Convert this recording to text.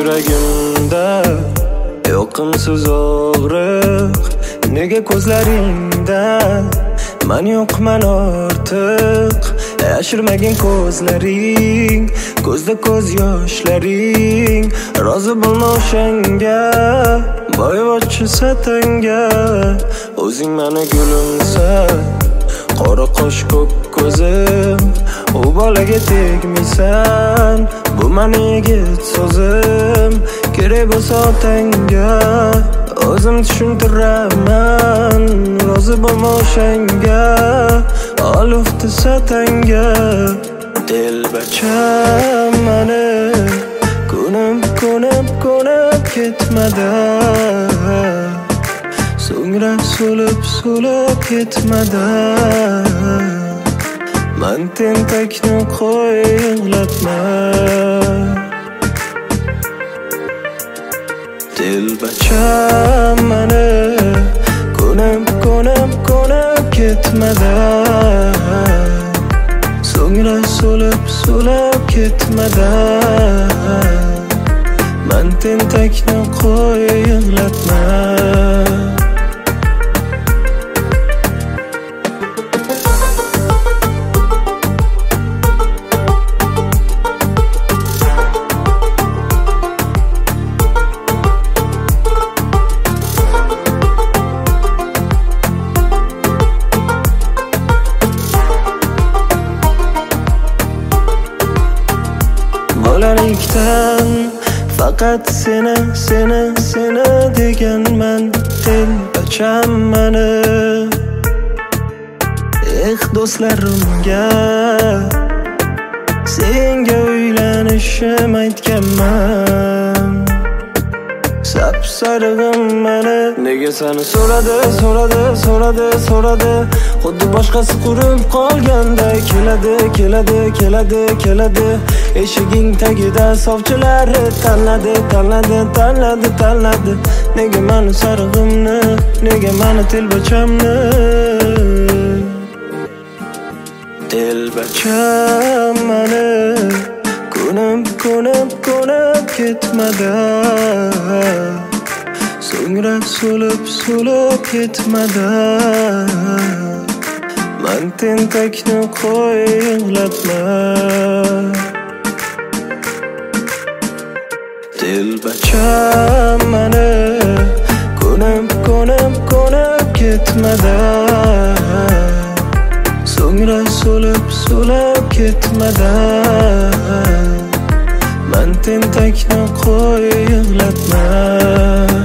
yuragimda yoqimsiz og'riq. Nega ko'zlaringda men yo'qman ortiq? Yashirmagin ko'zlaring, ko'zda ko'z yoshlaring. Rozi bo'lma o'shanga, boyvachchi satanga. O'zing meni gulimsa, qora qosh ko'k ko'zim. U bolaga tegmaysan, bu meni yigit so'zim. Kerak bo'lsa otangga o'zim tushuntiraman. Rozi bo'lma o'shanga, olufti satanga. Dilbacham meni ko'nib ketmadi. So'ngra so'lib ketmadi. Men tentakni qo'y yig'latma. Dilbacham meni ko'nib ketmadi. So'ngra so'lib ketmadi. Men tentakni qo'y yig'latma. Bolalikdan faqat seni deganman. Dilbacham meni do'stlarimga senga uylanishim aytganman. Sapsarig'im meni nega seni so'radi. Xuddi boshqasi qurib qolganda keladi. Eshiging tagida sovchilari tanladi. Nega meni sarig'imni, nega meni dilbachamni. Dilbacham meni ko'nib ketmadi. So'ngra so'lib ketmadi. Men tentakni qo'y yig'latma. Dilbacham meni ko'nib ketmadi. So'ngra so'lib ketmadi. Men tentakni qo'y yig'latma.